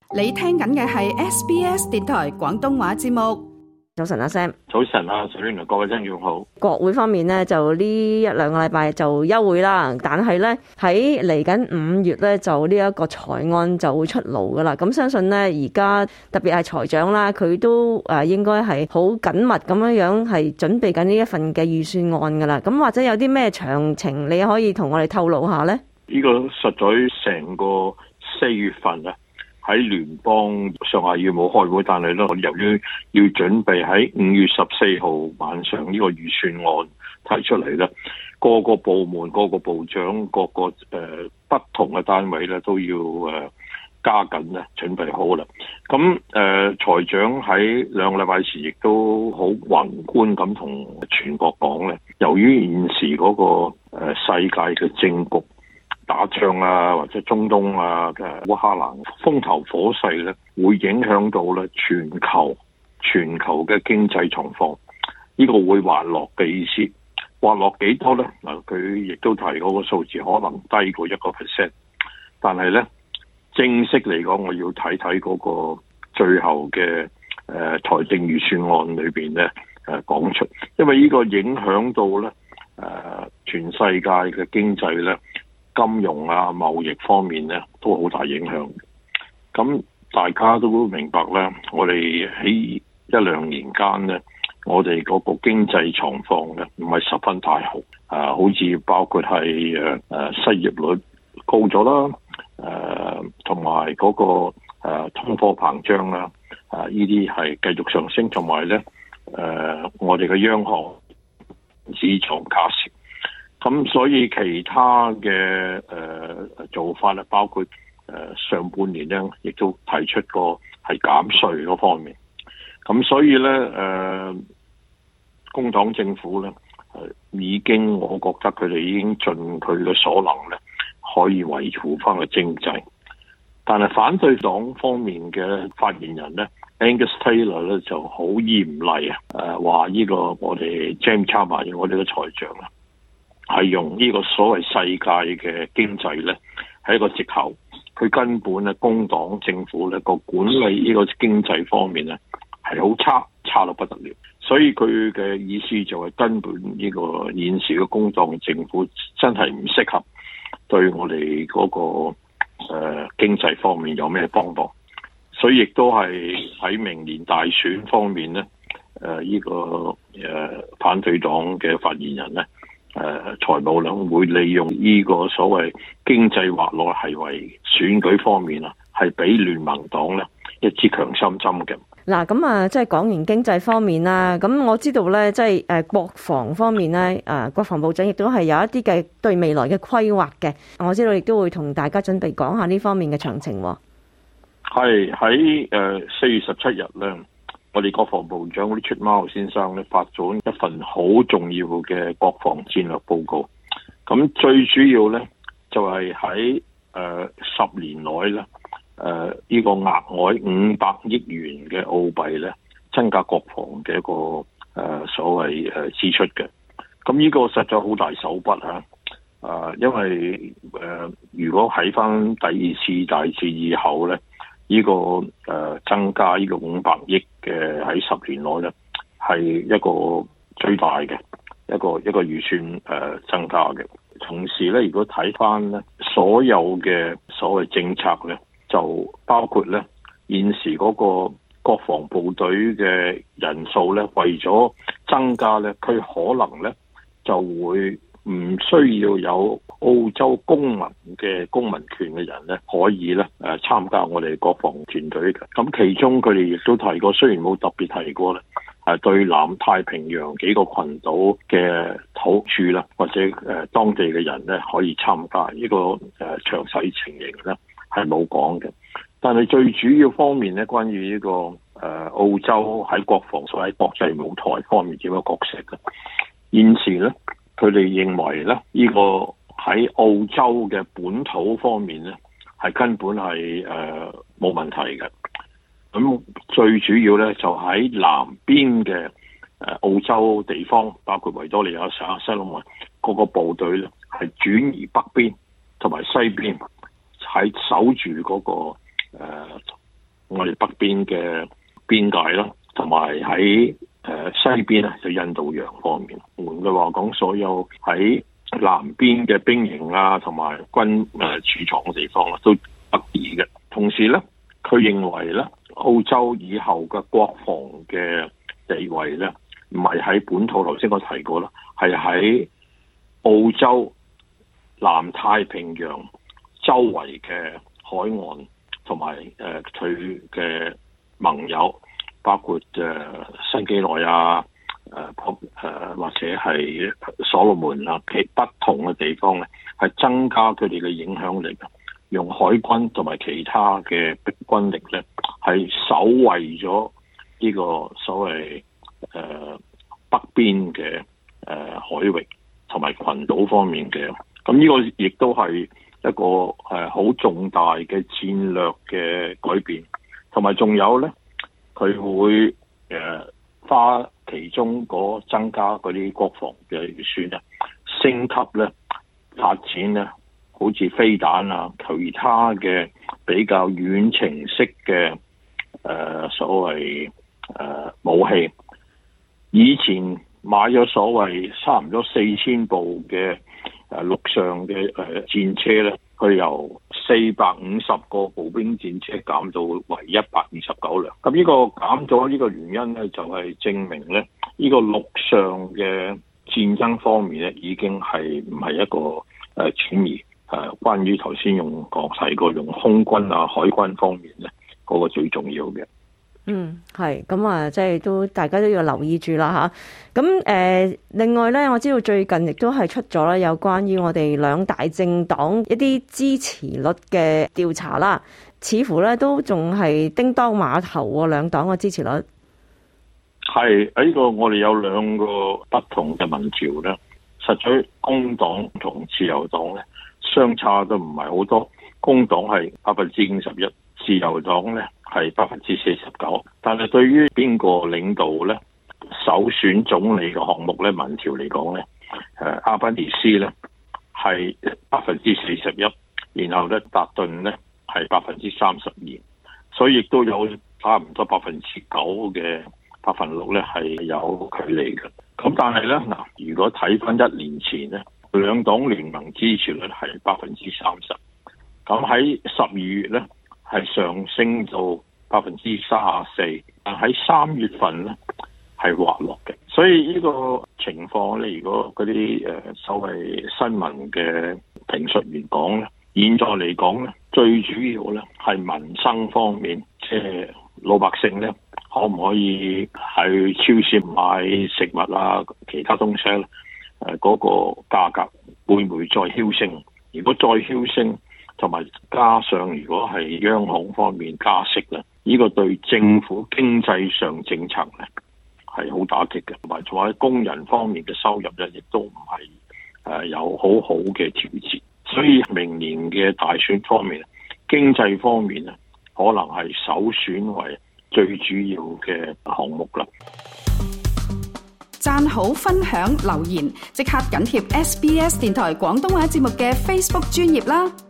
你聽緊嘅係 SBS 電台廣東話節目。 早晨阿 Sam， 早晨啊，水玲各位聽眾好。 國會方面呢，就呢一兩個禮拜就休會啦，但係呢，喺嚟緊5月呢，就呢一個財案就會出爐噶啦。咁相信呢，而家特別係財長啦，佢都應該係好緊密咁樣係準備緊呢一份嘅預算案噶啦。咁或者有啲咩詳情你可以同我哋透露下呢？ 呢個實在成個4月份啊，喺聯邦上下議冇開會，但係咧，由於要準備喺5月14號晚上呢個預算案提出嚟咧，各個部門、各個部長、各個不同嘅單位咧都要加緊咧準備好啦。咁財長喺2個禮拜前亦都好宏觀咁同全國講咧，由於現時嗰個世界嘅政局，打仗啊，或者中東啊嘅烏克蘭風頭火勢咧，會影響到咧全球嘅經濟狀況。呢個會滑落嘅意思，滑落幾多咧？嗱，佢亦都提嗰個數字可能低過1%，但係咧正式嚟講，我要睇睇嗰個最後嘅財政預算案裏邊咧講出，因為呢個影響到咧全世界嘅經濟咧。金融啊、貿易方面咧都好大影響。咁大家都明白咧，我哋喺1-2年間咧，我哋嗰個經濟狀況咧唔係十分太好。好似包括係失業率高咗啦，同埋嗰個通貨膨脹啦，呢啲係繼續上升，同埋咧我哋嘅央行市場加息。咁所以其他嘅做法咧，包括上半年咧，亦都提出過係減稅嗰方面。咁所以咧工黨政府咧已經，我覺得佢哋已經盡佢嘅所能咧，可以維護翻個經濟。但係反對黨方面嘅發言人咧 Angus Taylor 咧就好嚴厲啊，話呢個我哋 James Chalmers 我哋嘅財長啊，係用呢個所謂世界嘅經濟咧，係一個藉口。佢根本咧，工黨政府咧個管理呢個經濟方面咧係好差到不得了。所以佢嘅意思就係根本呢個現時嘅工黨政府真係唔適合對我哋嗰個經濟方面有咩幫助。所以亦都係喺明年大選方面咧，呢個反對黨嘅發言人咧。財務咧會利用呢個所謂經濟滑落係為選舉方面啊，係俾聯盟黨咧一支強心針嘅。 嗱，咁啊，即係講完經濟方面啦，咁我知道咧，即係國防方面咧，國防部長亦都係有一啲嘅對未來嘅規劃嘅。我知道亦都會同大家準備講下呢方面嘅詳情。 係喺4月17日咧。我哋國防部長 Richard Marles 先生咧發咗一份好重要嘅國防戰略報告。咁最主要咧就係喺10年內咧呢個額外500億元嘅澳幣咧增加國防嘅一個所謂支出嘅。咁呢個實在好大手筆嚇。因為如果喺翻第2次大戰以後咧。呢個增加呢個500億嘅喺10年內咧，係一個最大嘅一個預算增加嘅。同時咧，如果睇翻咧所有嘅所謂政策咧，就包括咧現時嗰個國防部隊嘅人數咧，為咗增加咧，佢可能咧就會唔需要有澳洲公民權嘅人咧，可以咧參加我哋國防團隊嘅。咁其中佢哋亦都提過，雖然冇特別提過咧，對南太平洋幾個群島嘅土著啦，或者當地嘅人咧可以參加。呢個詳細情形咧係冇講嘅。但係最主要方面咧，關於呢個澳洲喺國防所喺國際舞台方面點樣角色嘅，現時咧。佢哋認為咧，呢個喺澳洲嘅本土方面咧，係根本係冇問題嘅。咁最主要咧就喺南邊嘅澳洲地方，包括維多利亞省、西隆嗰個部隊咧，係轉移北邊同埋西邊，喺守住嗰個我哋北邊嘅邊界啦，同埋喺西邊咧就印度洋方面。換句話講，所有喺南邊嘅兵營啊，同埋軍儲藏嘅地方咧，都得意嘅。同時咧，佢認為咧，澳洲以後嘅國防嘅地位咧，唔係喺本土，頭先我提過啦，係喺澳洲南太平洋周圍嘅海岸，同埋佢嘅盟友，包括新幾內亞、或者係所羅門啊，其不同嘅地方咧，係增加佢哋嘅影響力，用海軍同埋其他嘅軍力咧，係守衛咗呢個所謂北邊嘅海域同埋群島方面嘅。咁呢個亦都係一個好重大嘅戰略嘅改變，同埋仲有咧，佢會花其中嗰增加嗰啲國防嘅預算咧，升級咧，發展咧，好似飛彈啊，其他嘅比較遠程式嘅所謂武器。以前買咗所謂差唔多4000部嘅陸上嘅戰車咧，佢由450個步兵戰車減到為129輛。咁呢個減咗呢個原因咧，就係證明咧，呢個陸上嘅戰爭方面咧，已經係唔係一個轉移。關於頭先提過用空軍啊、海軍方面咧，嗰個最重要嘅。 係咁啊，即係都大家都要留意住啦吓。咁另外咧，我知道最近亦都係出咗啦，有關於我哋兩大政黨一啲支持率嘅調查啦，似乎咧都仲係叮當馬頭喎，兩黨嘅支持率。 係喺呢個我哋有兩個不同嘅民調咧，實在工黨同自由黨咧相差都唔係好多，工黨係51%，自由黨咧係49%，但係對於邊個領導咧，首選總理嘅項目咧，民調嚟講咧，阿賓尼斯咧係41%，然後咧達頓咧係32%，所以亦都有差唔多9%嘅6%咧係有距離嘅。咁但係咧嗱，如果睇翻1年前咧，兩黨聯盟支持率係30%，咁喺12月咧係上升到34%，但喺3月份咧係滑落嘅。所以呢個情況咧，如果嗰啲所謂新聞嘅評述員講咧，現在嚟講咧，最主要咧係民生方面，即係老百姓咧可唔可以喺超市買食物啊，其他東西咧嗰個價格會唔會再飆升？如果再飆升，同埋加上如果係央行方面加息咧，呢個對政府經濟上政策咧係好打擊嘅，同埋仲喺工人方面嘅收入咧，亦都唔係有好好嘅調節。所以明年嘅大選方面，經濟方面咧，可能係首選為最主要嘅項目啦。 讚好、分享、留言，即刻緊貼SBS 電台廣東話節目嘅 Facebook 專頁啦！